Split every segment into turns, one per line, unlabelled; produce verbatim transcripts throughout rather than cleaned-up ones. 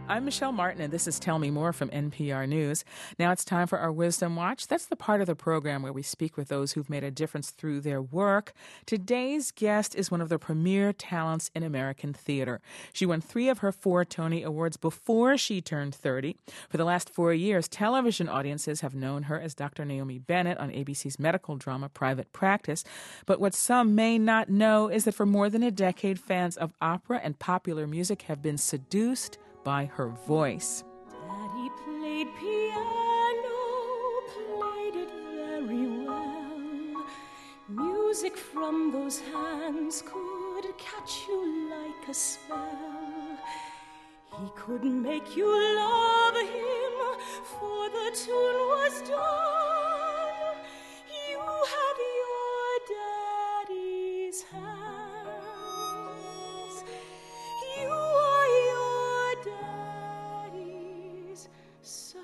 I'm Michelle Martin, and this is Tell Me More from N P R News. Now it's time for our Wisdom Watch. That's the part of the program where we speak with those who've made a difference through their work. Today's guest is one of the premier talents in American theater. She won three of her four Tony Awards before she turned thirty. For the last four years, television audiences have known her as Doctor Naomi Bennett on A B C's medical drama Private Practice. But what some may not know is that for more than a decade, fans of opera and popular music have been seduced by her voice.
Daddy played piano, played it very well. Music from those hands could catch you like a spell. He could make you love him, for the tune was done. You had your daddy's hands. You are your daddy's son.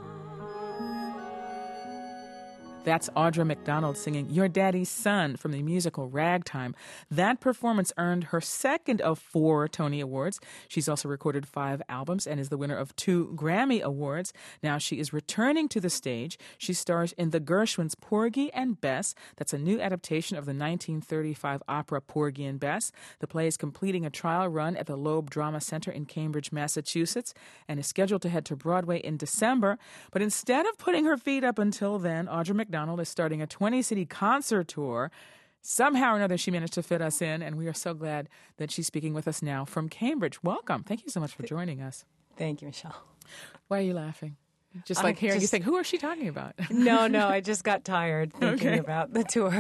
That's Audra McDonald singing Your Daddy's Son from the musical Ragtime. That performance earned her second of four Tony Awards. She's also recorded five albums and is the winner of two Grammy Awards. Now she is returning to the stage. She stars in the Gershwins' Porgy and Bess. That's a new adaptation of the nineteen thirty-five opera Porgy and Bess. The play is completing a trial run at the Loeb Drama Center in Cambridge, Massachusetts, and is scheduled to head to Broadway in December. But instead of putting her feet up until then, Audra McDonald is starting a twenty-city concert tour. Somehow or another, she managed to fit us in, and we are so glad that she's speaking with us now from Cambridge. Welcome. Thank you so much for joining us.
Thank you, Michelle.
Why are you laughing? Just like
I
hearing
just,
you think, who is she talking about?
No, no, I just got tired thinking
Okay.
about the tour.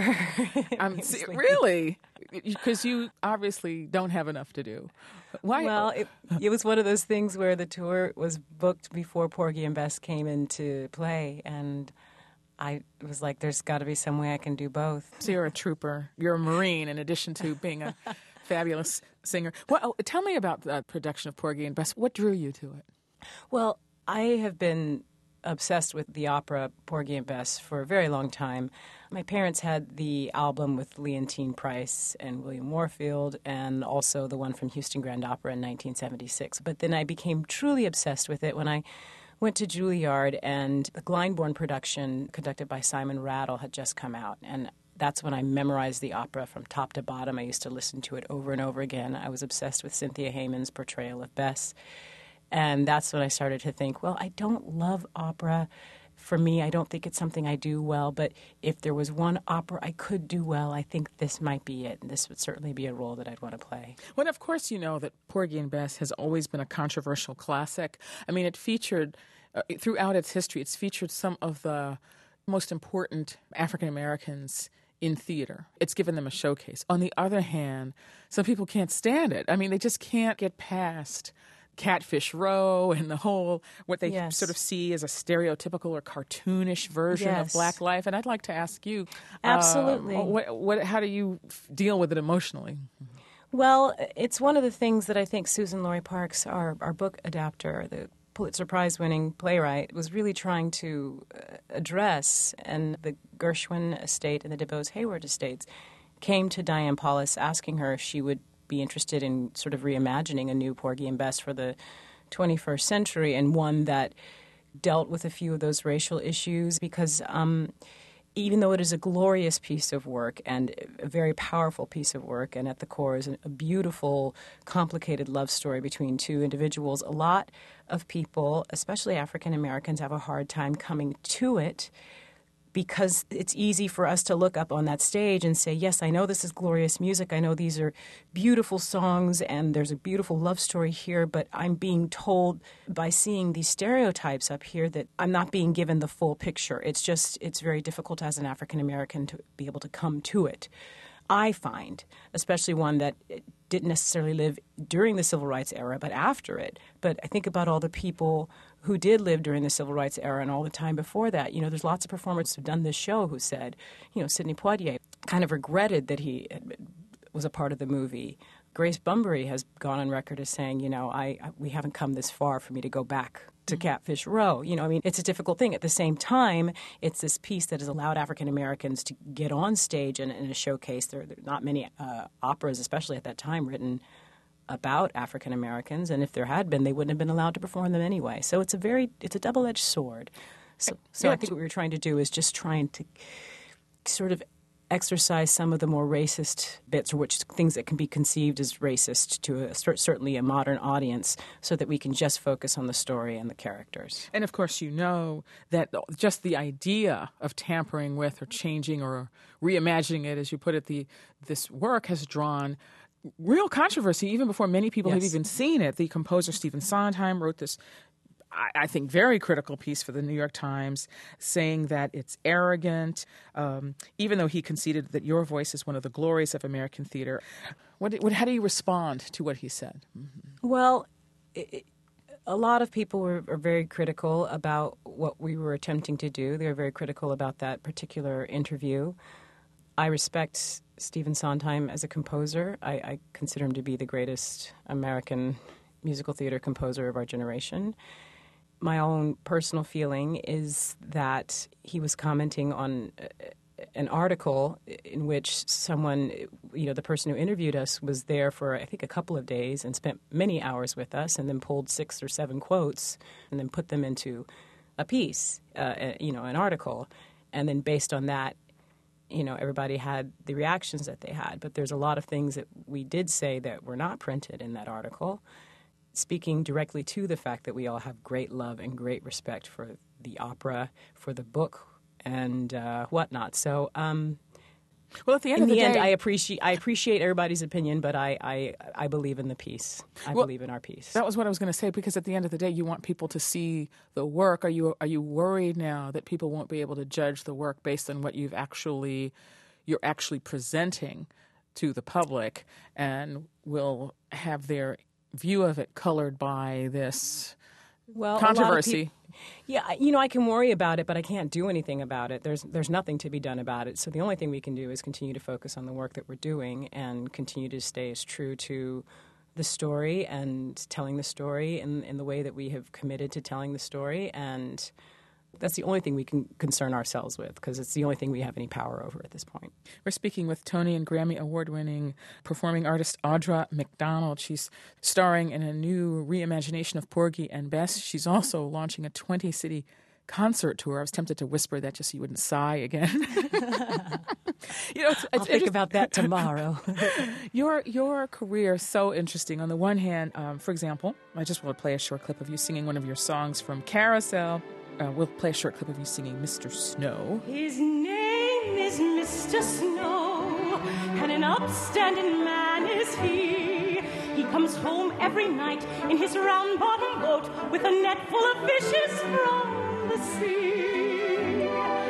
I'm see, really? Because you obviously don't have enough to do. Why?
Well, it, it was one of those things where the tour was booked before Porgy and Bess came into play, and I was like, there's got to be some way I can do both.
So you're a trooper. You're a Marine in addition to being a fabulous singer. Well, tell me about the production of Porgy and Bess. What drew you to it?
Well, I have been obsessed with the opera Porgy and Bess for a very long time. My parents had the album with Leontine Price and William Warfield, and also the one from Houston Grand Opera in nineteen seventy-six. But then I became truly obsessed with it when I went to Juilliard, and the Glyndebourne production conducted by Simon Rattle had just come out, and that's when I memorized the opera from top to bottom. I used to listen to it over and over again. I was obsessed with Cynthia Hayman's portrayal of Bess, and that's when I started to think, well, I don't love opera. For me, I don't think it's something I do well, but if there was one opera I could do well, I think this might be it, and this would certainly be a role that I'd want to play.
Well, of course, you know that Porgy and Bess has always been a controversial classic. I mean, it featured, uh, throughout its history, it's featured some of the most important African Americans in theater. It's given them a showcase. On the other hand, some people can't stand it. I mean, they just can't get past Catfish Row and the whole, what they
Yes.
sort of see as a stereotypical or cartoonish version of
Yes.
Black life. And I'd like to ask you,
Absolutely.
uh, what, what, how do you f- deal with it emotionally?
Well, it's one of the things that I think Susan Laurie Parks, our, our book adapter, the Pulitzer Prize-winning playwright, was really trying to uh, address. And the Gershwin estate and the DuBose Hayward estates came to Diane Paulus asking her if she would be interested in sort of reimagining a new Porgy and Bess for the twenty-first century, and one that dealt with a few of those racial issues, because um, even though it is a glorious piece of work and a very powerful piece of work, and at the core is a beautiful, complicated love story between two individuals, a lot of people, especially African Americans, have a hard time coming to it, because it's easy for us to look up on that stage and say, yes, I know this is glorious music. I know these are beautiful songs and there's a beautiful love story here, but I'm being told by seeing these stereotypes up here that I'm not being given the full picture. It's just, it's very difficult as an African American to be able to come to it. I find, especially one that didn't necessarily live during the Civil Rights era, but after it. But I think about all the people who did live during the Civil Rights era and all the time before that. You know, there's lots of performers who've done this show who said, you know, Sidney Poitier kind of regretted that he was a part of the movie. Grace Bunbury has gone on record as saying, you know, I, I we haven't come this far for me to go back to Catfish Row. You know, I mean, it's a difficult thing. At the same time, it's this piece that has allowed African Americans to get on stage and in a showcase. There, there are not many uh, operas, especially at that time, written about African Americans, and if there had been, they wouldn't have been allowed to perform them anyway. So it's a very it's a double-edged sword. So, so I think what we were trying to do is just trying to sort of exercise some of the more racist bits, or which things that can be conceived as racist to a, certainly a modern audience, so that we can just focus on the story and the characters.
And of course, you know that just the idea of tampering with or changing or reimagining it, as you put it, the this work has drawn real controversy even before many people
Yes.
have even seen it. The composer Stephen Sondheim wrote this, I think, very critical piece for the New York Times, saying that it's arrogant, um, even though he conceded that your voice is one of the glories of American theater. What, what, how do you respond to what he said? Mm-hmm.
Well, it, a lot of people were, were very critical about what we were attempting to do. They were very critical about that particular interview. I respect Stephen Sondheim as a composer. I, I consider him to be the greatest American musical theater composer of our generation. My own personal feeling is that he was commenting on an article in which someone, you know, the person who interviewed us was there for, I think, a couple of days and spent many hours with us, and then pulled six or seven quotes and then put them into a piece, uh, you know, an article. And then based on that, you know, everybody had the reactions that they had. But there's a lot of things that we did say that were not printed in that article, speaking directly to the fact that we all have great love and great respect for the opera, for the book, and uh, whatnot. So, um,
well, at the end
in
of the,
the end,
day,
I appreciate I appreciate everybody's opinion, but I I, I believe in the piece. I
Well,
believe in our piece.
that was what I was going to say, because at the end of the day, you want people to see the work. Are you are you worried now that people won't be able to judge the work based on what you've actually you're actually presenting to the public, and will have their view of it colored by this
well, a lot of
controversy?
peop- Yeah, I- you know, I can worry about it, but I can't do anything about it. There's there's nothing to be done about it. So the only thing we can do is continue to focus on the work that we're doing and continue to stay as true to the story and telling the story in, in the way that we have committed to telling the story. And that's the only thing we can concern ourselves with, because it's the only thing we have any power over at this point.
We're speaking with Tony and Grammy Award-winning performing artist Audra McDonald. She's starring in a new reimagination of Porgy and Bess. She's also launching a twenty-city concert tour. I was tempted to whisper that just so you wouldn't sigh again. You know, it's,
I'll
it's
think about that tomorrow.
Your your career is so interesting. On the one hand, um, for example, I just want to play a short clip of you singing one of your songs from Carousel. Uh, we'll play a short clip of you singing Mister Snow.
His name is Mister Snow, and an upstanding man is he. He comes home every night in his round-bottom boat with a net full of fishes from the sea.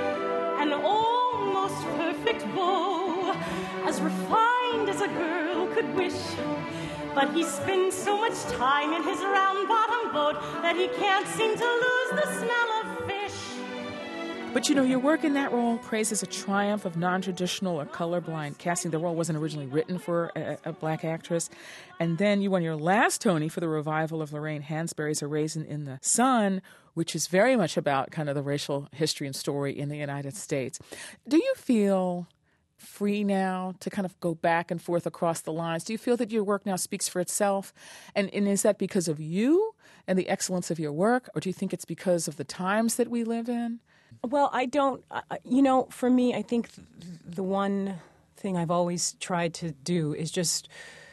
An almost perfect beau, as refined as a girl could wish. But he spends so much time in his round-bottom boat that he can't seem to lose the smell of fish.
But, you know, your work in that role praises a triumph of non-traditional or colorblind casting. The role wasn't originally written for a, a black actress. And then you won your last Tony for the revival of Lorraine Hansberry's A Raisin in the Sun, which is very much about kind of the racial history and story in the United States. Do you feel free now to kind of go back and forth across the lines? Do you feel that your work now speaks for itself? And, and is that because of you and the excellence of your work, or do you think it's because of the times that we live in?
Well, I don't, uh, you know, for me, I think th- the one thing I've always tried to do is just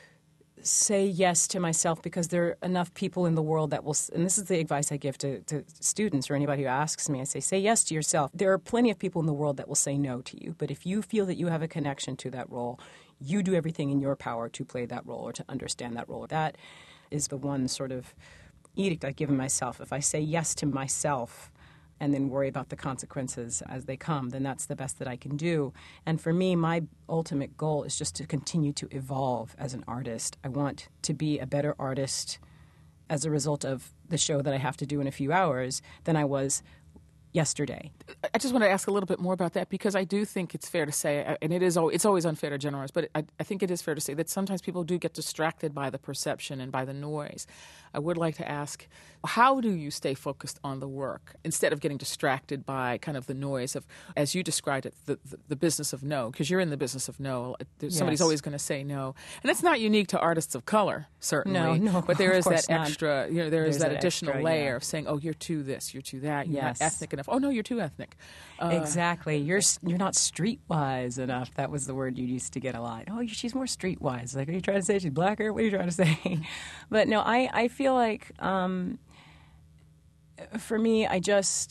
say yes to myself, because there are enough people in the world that will, and this is the advice I give to, to students or anybody who asks me, I say, say yes to yourself. There are plenty of people in the world that will say no to you, but if you feel that you have a connection to that role, you do everything in your power to play that role or to understand that role. That is the one sort of edict I've given myself. If I say yes to myself and then worry about the consequences as they come, then that's the best that I can do. And for me, my ultimate goal is just to continue to evolve as an artist. I want to be a better artist as a result of the show that I have to do in a few hours than I was yesterday.
I just want to ask a little bit more about that, because I do think it's fair to say, and it is always, it's always unfair to generalize, but I, I think it is fair to say that sometimes people do get distracted by the perception and by the noise. I would like to ask, how do you stay focused on the work instead of getting distracted by kind of the noise of, as you described it, the, the, the business of no? Because you're in the business of no. There's,
Yes.
Somebody's always going to say no. And it's not unique to artists of color, certainly.
No, no,
But there
of
is that
course not.
extra, you know, there is
There's
that
that
additional
extra,
layer
yeah.
of saying, oh, you're too this, you're too that, you're
Yes.
not ethnic enough. Oh, no, you're too ethnic. Uh,
Exactly. You're s- you're not streetwise enough. That was the word you used to get a lot. Oh, she's more streetwise. Like, are you trying to say she's blacker? What are you trying to say? But no, I, I feel like um, for me, I just,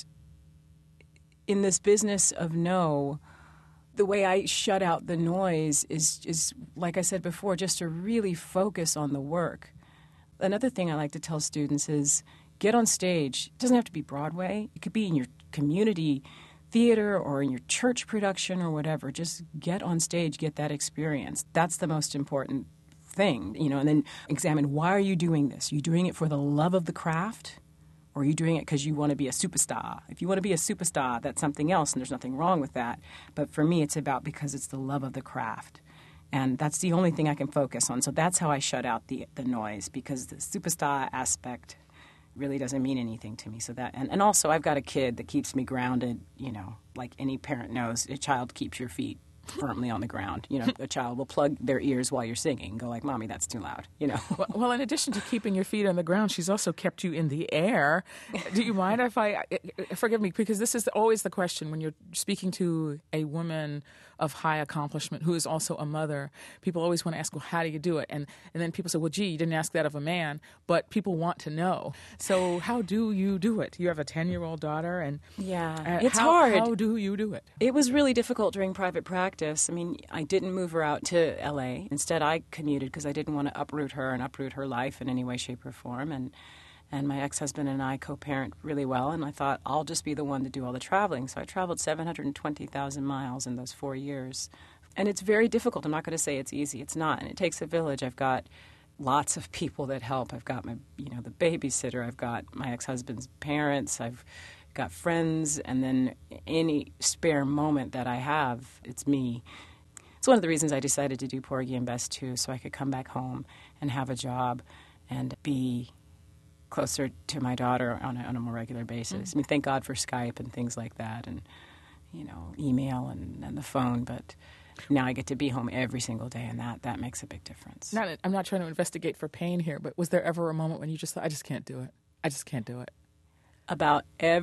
in this business of no, the way I shut out the noise is, is, like I said before, just to really focus on the work. Another thing I like to tell students is get on stage. It doesn't have to be Broadway. It could be in your community theater or in your church production or whatever. Just get on stage, get that experience. That's the most important thing, you know, and then examine, why are you doing this? Are you doing it for the love of the craft? Or are you doing it because you want to be a superstar? If you want to be a superstar, that's something else, and there's nothing wrong with that. But for me, it's about because it's the love of the craft. And that's the only thing I can focus on. So that's how I shut out the the noise, because the superstar aspect really doesn't mean anything to me. So that, and, and also I've got a kid that keeps me grounded, you know, like any parent knows, a child keeps your feet firmly on the ground. You know, a child will plug their ears while you're singing and go like, Mommy, that's too loud, you know.
Well, well, in addition to keeping your feet on the ground, she's also kept you in the air. Do you mind if I, forgive me, because this is always the question when you're speaking to a woman of high accomplishment who is also a mother. People always want to ask, well, how do you do it? And and then people say, well, gee, you didn't ask that of a man, but people want to know. So how do you do it? You have a ten-year-old daughter, and
Yeah,
uh,
it's
how,
hard.
How do you do it?
It was really difficult during private practice. I mean, I didn't move her out to L A. Instead, I commuted because I didn't want to uproot her and uproot her life in any way, shape, or form. And and my ex-husband and I co-parent really well, and I thought, I'll just be the one to do all the traveling. So I traveled seven hundred twenty thousand miles in those four years. And it's very difficult. I'm not going to say it's easy. It's not. And it takes a village. I've got lots of people that help. I've got my, you know, the babysitter. I've got my ex-husband's parents. I've got friends. And then any spare moment that I have, it's me. It's one of the reasons I decided to do Porgy and Bess too, so I could come back home and have a job and be closer to my daughter on a, on a more regular basis. Mm-hmm. I mean, thank God for Skype and things like that, and, you know, email and, and the phone, but now I get to be home every single day, and that, that makes a big difference.
Not, I'm not trying to investigate for pain here, but was there ever a moment when you just thought, I just can't do it? I just can't do it.
About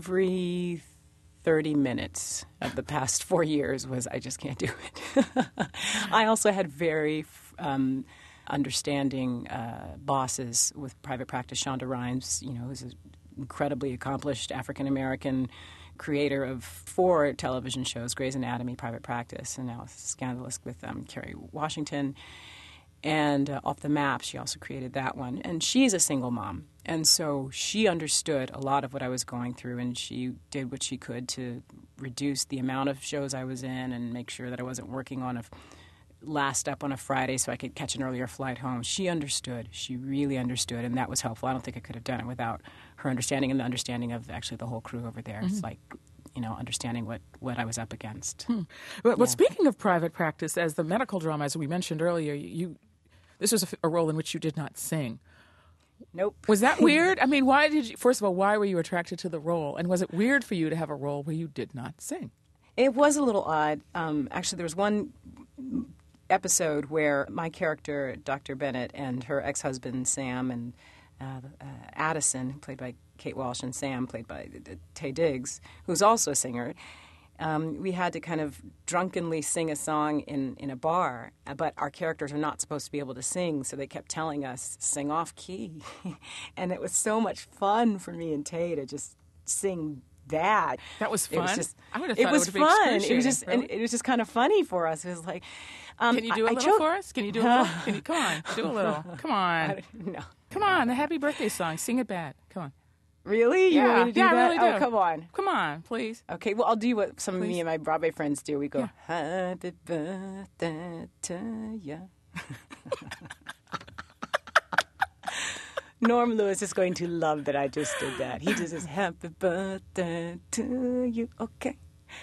every thirty minutes of the past four years was, I just can't do it. I also had very um, understanding uh, bosses with private practice. Shonda Rhimes, you know, who's an incredibly accomplished African-American creator of four television shows, Grey's Anatomy, Private Practice, and now Scandalous with um, Kerry Washington. And uh, Off the Map, she also created that one. And she's a single mom. And so she understood a lot of what I was going through, and she did what she could to reduce the amount of shows I was in and make sure that I wasn't working on a last up on a Friday so I could catch an earlier flight home. She understood. She really understood, and that was helpful. I don't think I could have done it without her understanding and the understanding of actually the whole crew over there. Mm-hmm. It's like, you know, understanding what, what I was up against.
Hmm. Well,
yeah.
Speaking of private practice, as the medical drama, as we mentioned earlier, you this was a, a role in which you did not sing.
Nope.
Was that weird? I mean, why did you, first of all, why were you attracted to the role? And was it weird for you to have a role where you did not sing?
It was a little odd. Um, actually, there was one episode where my character, Doctor Bennett, and her ex-husband, Sam, and uh, uh, Addison, played by Kate Walsh, and Sam, played by uh, Taye Diggs, who's also a singer, Um, we had to kind of drunkenly sing a song in, in a bar, but our characters are not supposed to be able to sing, so they kept telling us, sing off key. And it was so much fun for me and Taye to just sing that.
That was fun?
It was, just,
I would have
it
thought
was
it would
fun.
have been
It was just
really?
and it was just kind of funny for us. It was like, um,
can you do a
I,
little
I
for us? Can you do a little? Can you come on? Do a little. Come on.
I, no.
Come on. The happy birthday song. Sing it bad. Come on.
Really? You
Yeah.
want me to do
Yeah, I
that?
really do.
Oh, come on.
Come on, please.
Okay, well, I'll do what some
Please.
of me and my Broadway friends do. We go,
Yeah.
happy birthday to ya. Norm Lewis is going to love that I just did that. He just says, happy birthday to you. Okay.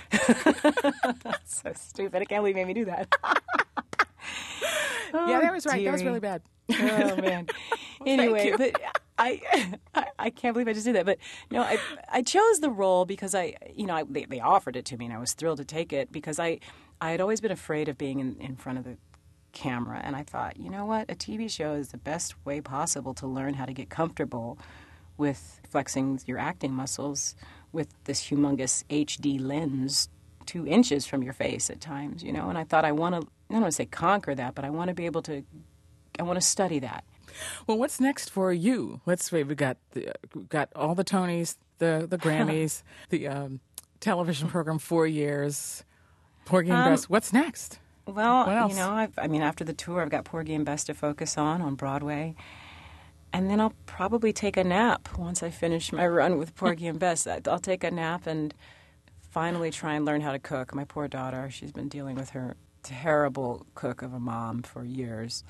So stupid. I can't believe he made me do that.
Yeah, that was right. That was
dearie.
really bad.
Oh, man.
Thank
Anyway,
you.
but I, I I can't believe I just did that. But no, I I chose the role because I, you know, I, they, they offered it to me, and I was thrilled to take it because I I had always been afraid of being in, in front of the camera, and I thought, you know what, a T V show is the best way possible to learn how to get comfortable with flexing your acting muscles with this humongous H D lens two inches from your face at times, you know. And I thought I want to, I don't want to say conquer that, but I want to be able to, I want to study that.
Well, what's next for you? Let's wait. We got the, we got all the Tonys, the the Grammys, the um, television program, Four Years, Porgy and
Um,
Bess. What's next?
Well,
What else?
you know, I've, I mean, after the tour, I've got Porgy and Bess to focus on on Broadway. And then I'll probably take a nap once I finish my run with Porgy and Bess. I- I'll take a nap and finally try and learn how to cook. My poor daughter, she's been dealing with her terrible cook of a mom for years.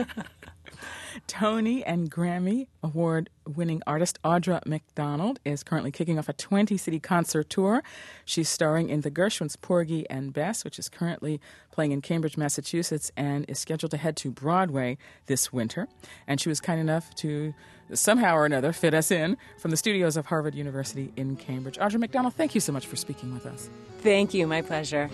Tony and Grammy Award-winning artist Audra McDonald is currently kicking off a twenty-city concert tour. She's starring in the Gershwins' Porgy and Bess, which is currently playing in Cambridge, Massachusetts, and is scheduled to head to Broadway this winter. And she was kind enough to somehow or another fit us in from the studios of Harvard University in Cambridge. Audra McDonald, thank you so much for speaking with us.
Thank you. My pleasure.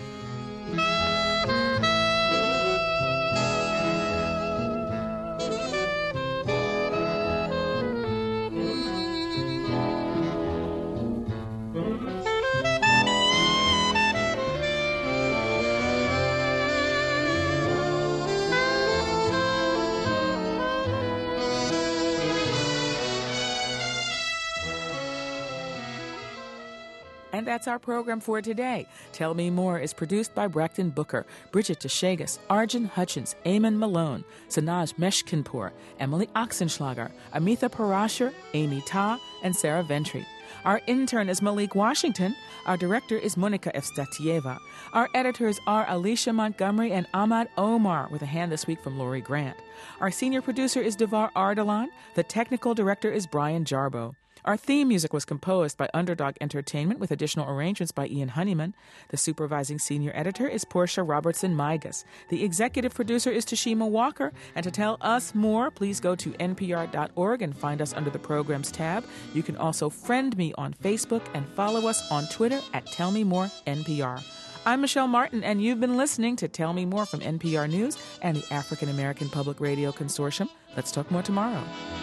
And that's our program for today. Tell Me More is produced by Brackton Booker, Bridget DeShagas, Arjun Hutchins, Eamon Malone, Sanaj Meshkinpour, Emily Oxenschlager, Amitha Parashar, Amy Ta, and Sarah Ventry. Our intern is Malik Washington. Our director is Monica Evstatieva. Our editors are Alicia Montgomery and Ahmad Omar, with a hand this week from Lori Grant. Our senior producer is Devar Ardalan. The technical director is Brian Jarbo. Our theme music was composed by Underdog Entertainment with additional arrangements by Ian Honeyman. The supervising senior editor is Portia Robertson-Migas. The executive producer is Tashima Walker. And to tell us more, please go to N P R dot org and find us under the Programs tab. You can also friend me on Facebook and follow us on Twitter at Tell Me More N P R. I'm Michelle Martin, and you've been listening to Tell Me More from N P R News and the African American Public Radio Consortium. Let's talk more tomorrow.